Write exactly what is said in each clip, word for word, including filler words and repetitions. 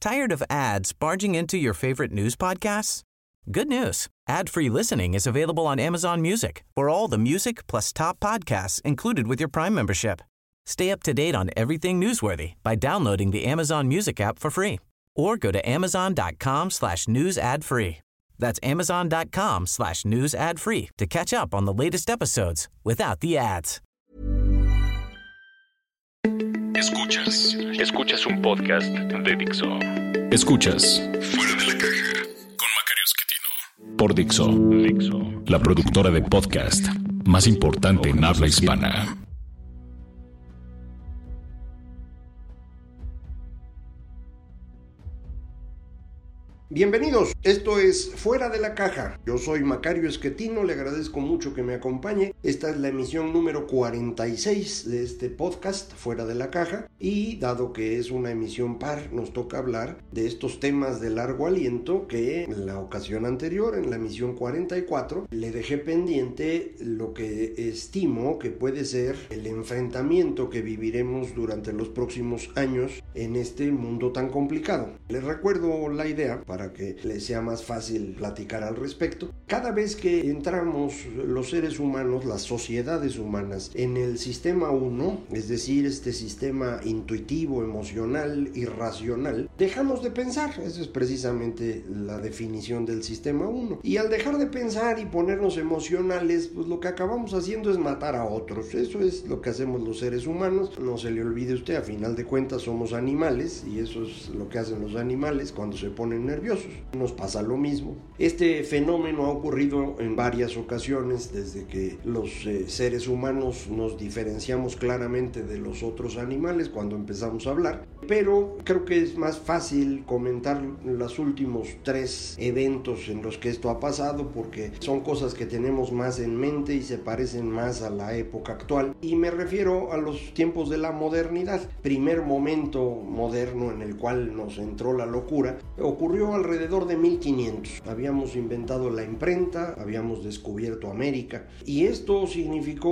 Tired of ads barging into your favorite news podcasts? Good news. Ad-free listening is available on Amazon Music for all the music plus top podcasts included with your Prime membership. Stay up to date on everything newsworthy by downloading the Amazon Music app for free or go to amazon.com slash news ad free. That's amazon.com slash news ad free to catch up on the latest episodes without the ads. Escuchas, escuchas un podcast de Dixo. Escuchas Fuera de la Caja con Macario Esquetino por Dixo, Dixo, la productora de podcast más importante en habla hispana. Bienvenidos, esto es Fuera de la Caja. Yo soy Macario Esquetino, le agradezco mucho que me acompañe. Esta es la emisión número cuarenta y seis de este podcast, Fuera de la Caja. Y dado que es una emisión par, nos toca hablar de estos temas de largo aliento que en la ocasión anterior, en la emisión cuarenta y cuatro, le dejé pendiente lo que estimo que puede ser el enfrentamiento que viviremos durante los próximos años en este mundo tan complicado. Les recuerdo la idea para Para que les sea más fácil platicar al respecto. Cada vez que entramos los seres humanos, las sociedades humanas, en el sistema uno, es decir, este sistema intuitivo, emocional y racional, dejamos de pensar. Esa es precisamente la definición del sistema uno. Y al dejar de pensar y ponernos emocionales, pues lo que acabamos haciendo es matar a otros. Eso es lo que hacemos los seres humanos. No se le olvide usted, a final de cuentas somos animales y eso es lo que hacen los animales cuando se ponen nerviosos. Nos pasa lo mismo. Este fenómeno ha ocurrido en varias ocasiones desde que los eh, seres humanos nos diferenciamos claramente de los otros animales cuando empezamos a hablar, pero creo que es más fácil comentar los últimos tres eventos en los que esto ha pasado porque son cosas que tenemos más en mente y se parecen más a la época actual, y me refiero a los tiempos de la modernidad. Primer momento moderno en el cual nos entró la locura ocurrió alrededor de mil quinientos. Habíamos inventado la imprenta, habíamos descubierto América, y esto significó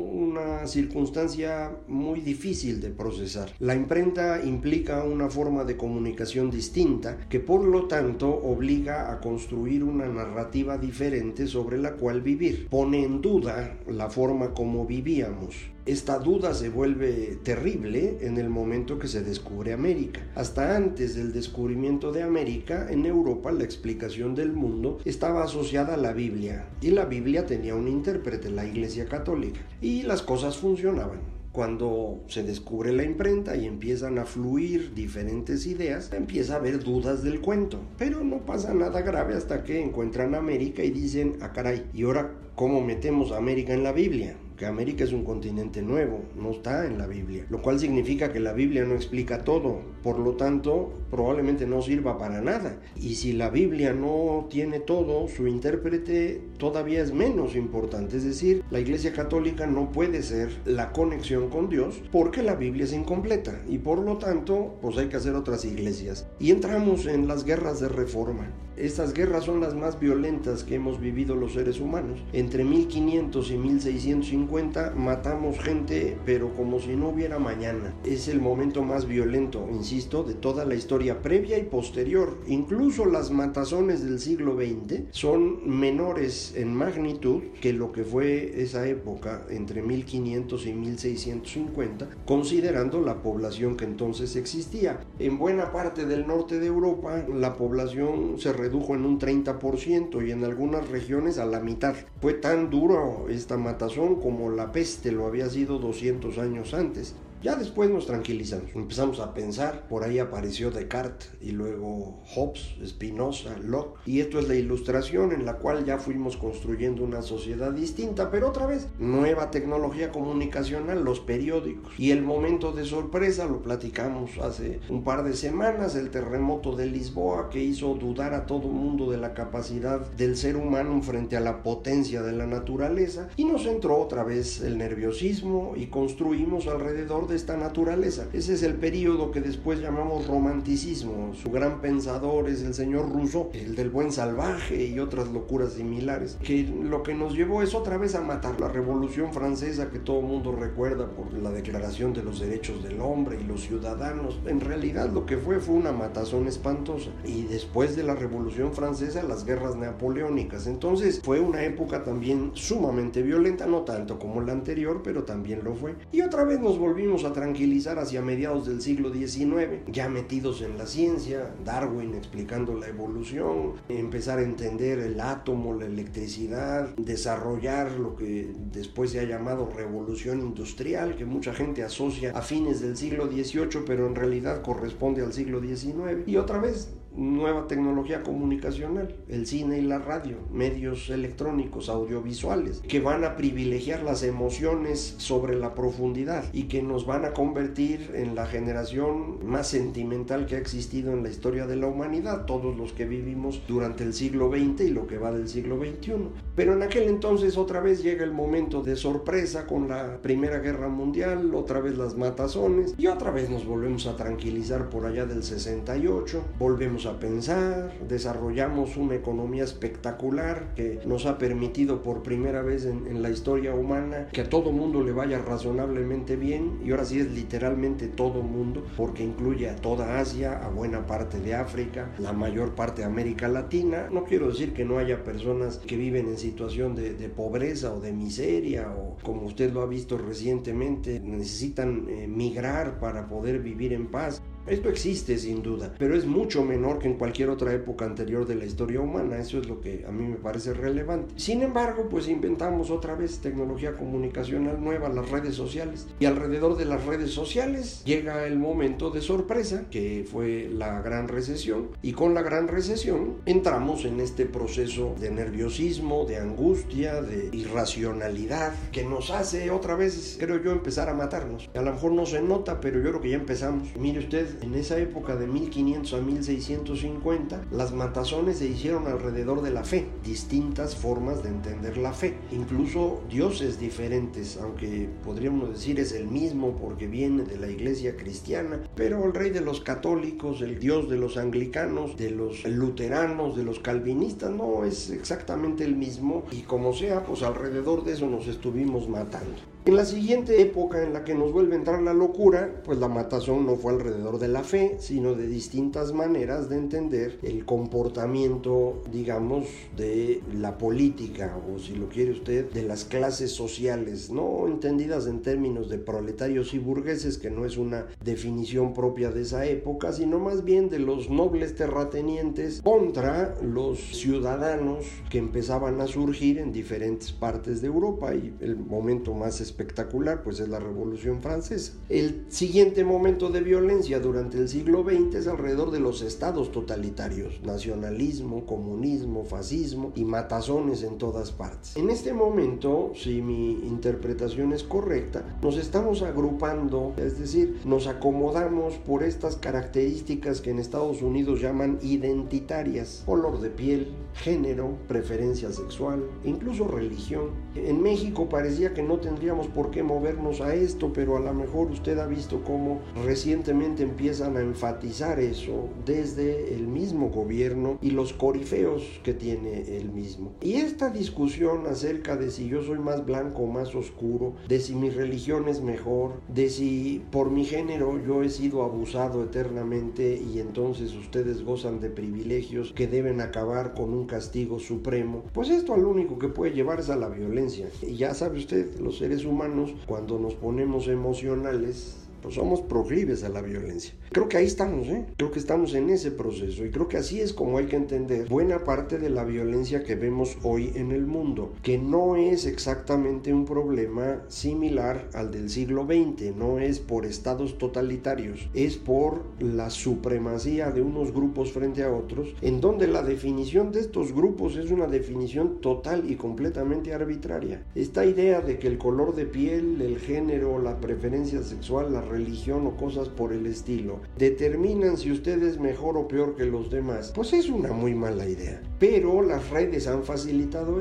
una circunstancia muy difícil de procesar. La imprenta implica una forma de comunicación distinta que por lo tanto obliga a construir una narrativa diferente sobre la cual vivir. Pone en duda la forma como vivíamos. Esta duda se vuelve terrible en el momento que se descubre América. Hasta antes del descubrimiento de América, en Europa la explicación del mundo estaba asociada a la Biblia, y la Biblia tenía un intérprete, la Iglesia Católica, y las cosas funcionaban. Cuando se descubre la imprenta y empiezan a fluir diferentes ideas, empieza a haber dudas del cuento, pero no pasa nada grave hasta que encuentran América y dicen, ah caray, ¿y ahora cómo metemos a América en la Biblia? Que América es un continente nuevo, no está en la Biblia, lo cual significa que la Biblia no explica todo, por lo tanto probablemente no sirva para nada, y si la Biblia no tiene todo, su intérprete todavía es menos importante, es decir, la Iglesia Católica no puede ser la conexión con Dios porque la Biblia es incompleta, y por lo tanto pues hay que hacer otras iglesias, y entramos en las guerras de reforma. Estas guerras son las más violentas que hemos vivido los seres humanos. Entre mil quinientos y mil seiscientos cincuenta matamos gente, pero como si no hubiera mañana. Es el momento más violento, insisto, de toda la historia previa y posterior. Incluso las matazones del siglo veinte son menores en magnitud que lo que fue esa época entre mil quinientos y mil seiscientos cincuenta, considerando la población que entonces existía. En buena parte del norte de Europa, la población se redujo en un treinta por ciento y en algunas regiones a la mitad. Fue tan duro esta matazón como la peste lo había sido doscientos años antes. Ya después nos tranquilizamos, empezamos a pensar, por ahí apareció Descartes y luego Hobbes, Spinoza, Locke, y esto es la ilustración en la cual ya fuimos construyendo una sociedad distinta, pero otra vez, nueva tecnología comunicacional, los periódicos, y el momento de sorpresa lo platicamos hace un par de semanas, el terremoto de Lisboa que hizo dudar a todo mundo de la capacidad del ser humano frente a la potencia de la naturaleza, y nos entró otra vez el nerviosismo y construimos alrededor de esta naturaleza. Ese es el periodo que después llamamos romanticismo. Su gran pensador es el señor Rousseau, el del buen salvaje y otras locuras similares, que lo que nos llevó es otra vez a matar. La Revolución Francesa, que todo el mundo recuerda por la Declaración de los Derechos del Hombre y los ciudadanos, en realidad lo que fue fue una matazón espantosa. Y después de la Revolución Francesa, las guerras napoleónicas. Entonces fue una época también sumamente violenta, no tanto como la anterior, pero también lo fue. Y otra vez nos volvimos a tranquilizar hacia mediados del siglo diecinueve, ya metidos en la ciencia, Darwin explicando la evolución, empezar a entender el átomo, la electricidad, desarrollar lo que después se ha llamado revolución industrial, que mucha gente asocia a fines del siglo dieciocho, pero en realidad corresponde al siglo diecinueve. Y otra vez nueva tecnología comunicacional, el cine y la radio, medios electrónicos, audiovisuales, que van a privilegiar las emociones sobre la profundidad y que nos van a convertir en la generación más sentimental que ha existido en la historia de la humanidad, todos los que vivimos durante el siglo veinte y lo que va del siglo veintiuno. Pero en aquel entonces otra vez llega el momento de sorpresa con la Primera Guerra Mundial, otra vez las matazones y otra vez nos volvemos a tranquilizar por allá del sesenta y ocho, volvemos a pensar, desarrollamos una economía espectacular que nos ha permitido por primera vez en, en la historia humana que a todo mundo le vaya razonablemente bien, y ahora sí es literalmente todo mundo, porque incluye a toda Asia, a buena parte de África, la mayor parte de América Latina. No quiero decir que no haya personas que viven en situación de, de pobreza o de miseria, o como usted lo ha visto recientemente, necesitan eh, migrar para poder vivir en paz. Esto existe sin duda, pero es mucho menor que en cualquier otra época anterior de la historia humana. Eso es lo que a mí me parece relevante. Sin embargo, pues inventamos otra vez tecnología comunicacional nueva, las redes sociales. Y alrededor de las redes sociales llega el momento de sorpresa, que fue la gran recesión. Y con la gran recesión entramos en este proceso de nerviosismo, de angustia, de irracionalidad, que nos hace otra vez, creo yo, empezar a matarnos. A lo mejor no se nota, pero yo creo que ya empezamos. Mire usted, en esa época de mil quinientos a mil seiscientos cincuenta, las matazones se hicieron alrededor de la fe, distintas formas de entender la fe, incluso dioses diferentes, aunque podríamos decir es el mismo porque viene de la iglesia cristiana, pero el rey de los católicos, el dios de los anglicanos, de los luteranos, de los calvinistas, no es exactamente el mismo, y como sea, pues alrededor de eso nos estuvimos matando. En la siguiente época en la que nos vuelve a entrar la locura, pues la matazón no fue alrededor de la fe, sino de distintas maneras de entender el comportamiento, digamos, de la política, o si lo quiere usted, de las clases sociales, no entendidas en términos de proletarios y burgueses, que no es una definición propia de esa época, sino más bien de los nobles terratenientes contra los ciudadanos que empezaban a surgir en diferentes partes de Europa, y el momento más espectacular pues es la Revolución Francesa. El siguiente momento de violencia durante el siglo veinte es alrededor de los estados totalitarios, nacionalismo, comunismo, fascismo y matazones en todas partes. En este momento, si mi interpretación es correcta, nos estamos agrupando, es decir, nos acomodamos por estas características que en Estados Unidos llaman identitarias: color de piel, género, preferencia sexual, incluso religión. En México parecía que no tendríamos por qué movernos a esto, pero a lo mejor usted ha visto cómo recientemente empiezan a enfatizar eso desde el mismo gobierno y los corifeos que tiene el mismo. Y esta discusión acerca de si yo soy más blanco o más oscuro, de si mi religión es mejor, de si por mi género yo he sido abusado eternamente y entonces ustedes gozan de privilegios que deben acabar con un castigo supremo, pues esto al único que puede llevar es a la violencia. Y ya sabe usted, los seres humanos, cuando nos ponemos emocionales, pues somos proclives a la violencia. Creo que ahí estamos, ¿eh? Creo que estamos en ese proceso, y creo que así es como hay que entender buena parte de la violencia que vemos hoy en el mundo, que no es exactamente un problema similar al del siglo veinte, no es por estados totalitarios, es por la supremacía de unos grupos frente a otros, en donde la definición de estos grupos es una definición total y completamente arbitraria. Esta idea de que el color de piel, el género, la preferencia sexual, la religión o cosas por el estilo determinan si usted es mejor o peor que los demás, pues es una muy mala idea. Pero las redes han facilitado esto.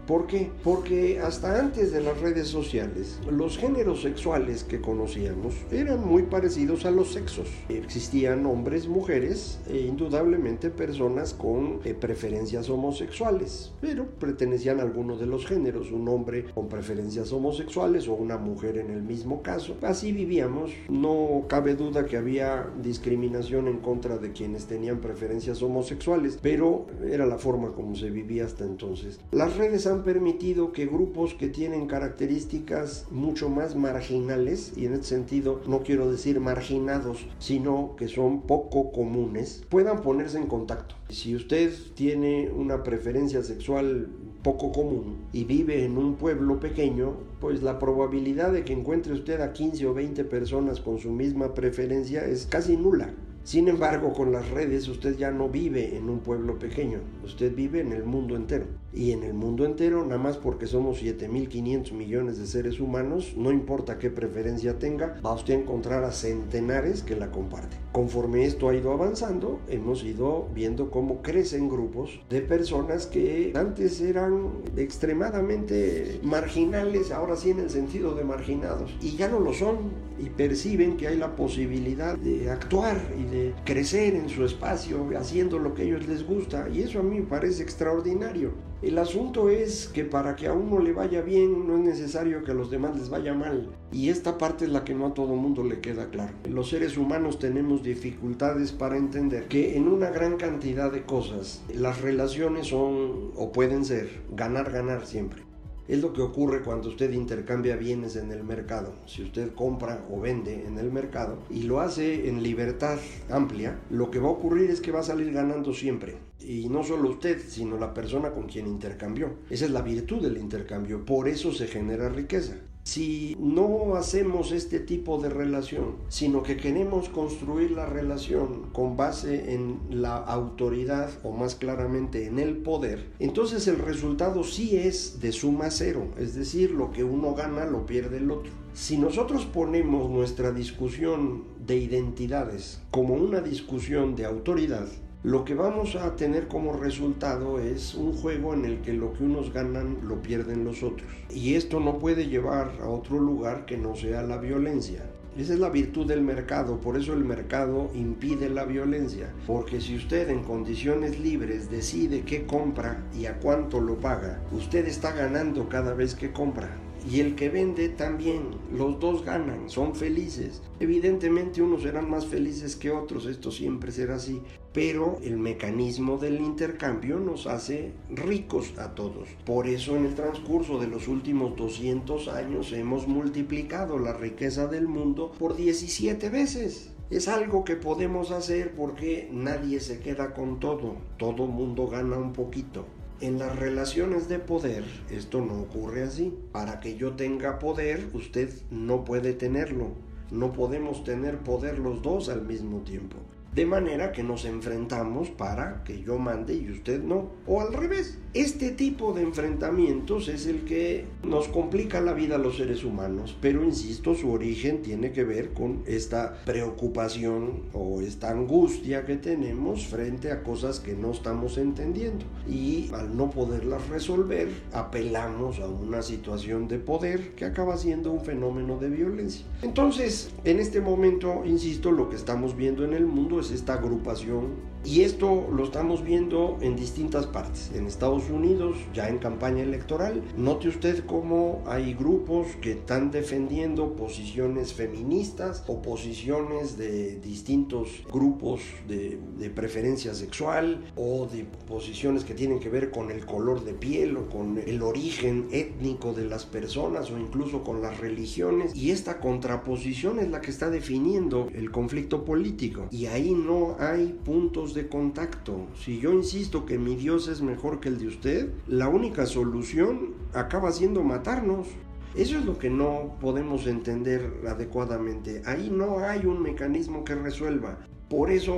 ¿Por qué? Porque hasta antes de las redes sociales, los géneros sexuales que conocíamos eran muy parecidos a los sexos. Existían hombres, mujeres e indudablemente personas con eh, preferencias homosexuales, pero pertenecían a alguno de los géneros, un hombre con preferencias homosexuales o una mujer en el mismo caso. Así vivíamos, no cabe duda que había discriminación en contra de quienes tenían preferencias homosexuales, pero era la forma como se vivía hasta entonces. Las redes han permitido que grupos que tienen características mucho más marginales, y en este sentido no quiero decir marginados, sino que son poco comunes, puedan ponerse en contacto. Si usted tiene una preferencia sexual poco común y vive en un pueblo pequeño, pues la probabilidad de que encuentre usted a quince o veinte personas con su misma preferencia es casi nula. Sin embargo, con las redes usted ya no vive en un pueblo pequeño, usted vive en el mundo entero. Y en el mundo entero, nada más porque somos siete mil quinientos millones de seres humanos, no importa qué preferencia tenga, va usted a encontrar a centenares que la comparten. Conforme esto ha ido avanzando, hemos ido viendo cómo crecen grupos de personas que antes eran extremadamente marginales, ahora sí en el sentido de marginados, y ya no lo son, y perciben que hay la posibilidad de actuar y de crecer en su espacio haciendo lo que a ellos les gusta, y eso a mí me parece extraordinario. El asunto es que para que a uno le vaya bien no es necesario que a los demás les vaya mal, y esta parte es la que no a todo mundo le queda claro. Los seres humanos tenemos dificultades para entender que en una gran cantidad de cosas las relaciones son o pueden ser ganar-ganar siempre. Es lo que ocurre cuando usted intercambia bienes en el mercado. Si usted compra o vende en el mercado y lo hace en libertad amplia, lo que va a ocurrir es que va a salir ganando siempre. Y no solo usted, sino la persona con quien intercambió. Esa es la virtud del intercambio, por eso se genera riqueza. Si no hacemos este tipo de relación, sino que queremos construir la relación con base en la autoridad o más claramente en el poder, entonces el resultado sí es de suma cero, es decir, lo que uno gana lo pierde el otro. Si nosotros ponemos nuestra discusión de identidades como una discusión de autoridad, lo que vamos a tener como resultado es un juego en el que lo que unos ganan lo pierden los otros. Y esto no puede llevar a otro lugar que no sea la violencia. Esa es la virtud del mercado, por eso el mercado impide la violencia. Porque si usted en condiciones libres decide qué compra y a cuánto lo paga, usted está ganando cada vez que compra. Y el que vende también, los dos ganan, son felices. Evidentemente unos serán más felices que otros, esto siempre será así, pero el mecanismo del intercambio nos hace ricos a todos. Por eso en el transcurso de los últimos doscientos años hemos multiplicado la riqueza del mundo por diecisiete veces. Es algo que podemos hacer porque nadie se queda con todo, todo mundo gana un poquito. En las relaciones de poder esto no ocurre así. Para que yo tenga poder, usted no puede tenerlo. No podemos tener poder los dos al mismo tiempo. De manera que nos enfrentamos para que yo mande y usted no. O al revés. Este tipo de enfrentamientos es el que nos complica la vida a los seres humanos. Pero insisto, su origen tiene que ver con esta preocupación o esta angustia que tenemos frente a cosas que no estamos entendiendo. Y al no poderlas resolver, apelamos a una situación de poder que acaba siendo un fenómeno de violencia. Entonces, en este momento, insisto, lo que estamos viendo en el mundo es esta agrupación, y esto lo estamos viendo en distintas partes. En Estados Unidos, ya en campaña electoral, note usted cómo hay grupos que están defendiendo posiciones feministas o posiciones de distintos grupos de, de preferencia sexual o de posiciones que tienen que ver con el color de piel o con el origen étnico de las personas o incluso con las religiones, y esta contraposición es la que está definiendo el conflicto político, y ahí no hay puntos de contacto. Si yo insisto que mi Dios es mejor que el de usted, la única solución acaba siendo matarnos. Eso es lo que no podemos entender adecuadamente. Ahí no hay un mecanismo que resuelva. Por eso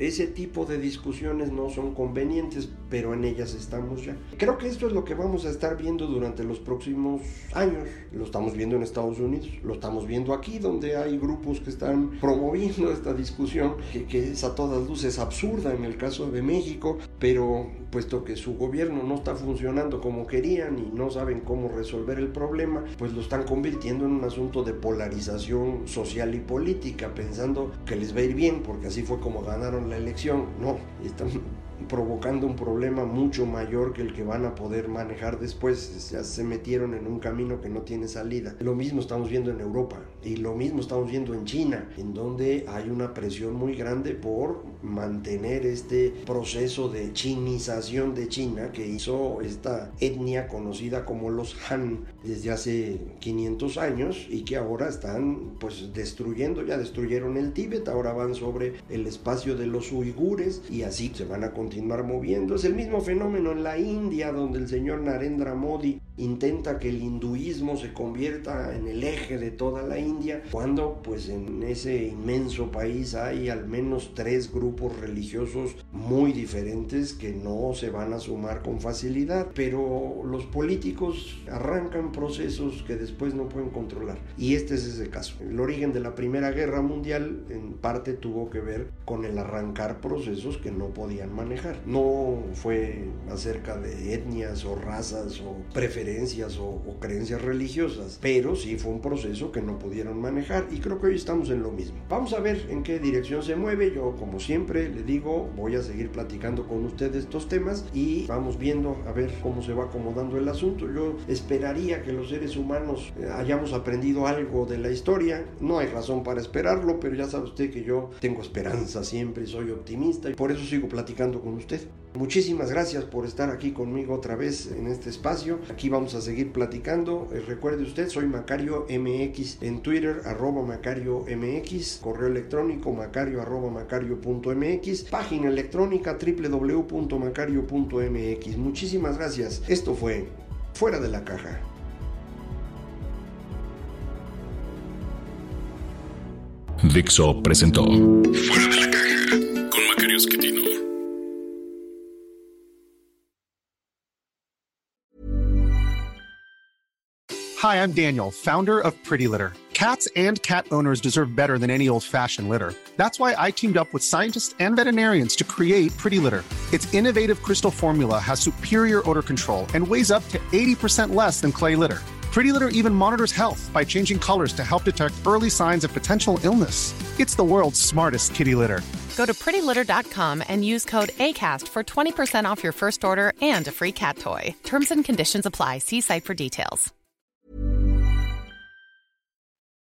ese tipo de discusiones no son convenientes, pero en ellas estamos ya. Creo que esto es lo que vamos a estar viendo durante los próximos años. Lo estamos viendo en Estados Unidos, lo estamos viendo aquí, donde hay grupos que están promoviendo esta discusión, que, que es a todas luces absurda en el caso de México, pero puesto que su gobierno no está funcionando como querían y no saben cómo resolver el problema, pues lo están convirtiendo en un asunto de polarización social y política, pensando que les va a ir bien, porque así fue como ganaron la elección. No, están provocando un problema mucho mayor que el que van a poder manejar después. Ya se metieron en un camino que no tiene salida. Lo mismo estamos viendo en Europa y lo mismo estamos viendo en China, en donde hay una presión muy grande por mantener este proceso de chinización de China que hizo esta etnia conocida como los Han desde hace quinientos años y que ahora están pues destruyendo, ya destruyeron el Tíbet, ahora van sobre el espacio de los uigures y así se van a continuar moviendo. Es el mismo fenómeno en la India, donde el señor Narendra Modi intenta que el hinduismo se convierta en el eje de toda la India, cuando pues en ese inmenso país hay al menos tres grupos religiosos muy diferentes que no se van a sumar con facilidad, pero los políticos arrancan procesos que después no pueden controlar, y este es ese caso. El origen de la Primera Guerra Mundial en parte tuvo que ver con el arrancar procesos que no podían manejar. No fue acerca de etnias o razas o preferencias o, o creencias religiosas, pero sí fue un proceso que no pudieron manejar, y creo que hoy estamos en lo mismo. Vamos a ver en qué dirección se mueve. Yo, como siempre le digo, voy a seguir platicando con ustedes estos temas y vamos viendo a ver cómo se va acomodando el asunto. Yo esperaría que los seres humanos eh, hayamos aprendido algo de la historia. No hay razón para esperarlo, pero ya sabe usted que yo tengo esperanza siempre, soy optimista y por eso sigo platicando con usted. Muchísimas gracias por estar aquí conmigo otra vez en este espacio. Aquí vamos a seguir platicando. Eh, recuerde usted, soy Macario M X en Twitter, arroba Macario M X, correo electrónico macario arroba macario punto m x, página electrónica doble u doble u doble u punto macario punto m x. Muchísimas gracias. Esto fue Fuera de la Caja. Dixo presentó Fuera de la Caja con Macario Esquetino. Hi, I'm Daniel, founder of Pretty Litter. Cats and cat owners deserve better than any old-fashioned litter. That's why I teamed up with scientists and veterinarians to create Pretty Litter. Its innovative crystal formula has superior odor control and weighs up to eighty percent less than clay litter. Pretty Litter even monitors health by changing colors to help detect early signs of potential illness. It's the world's smartest kitty litter. Go to pretty litter dot com and use code ACAST for twenty percent off your first order and a free cat toy. Terms and conditions apply. See site for details.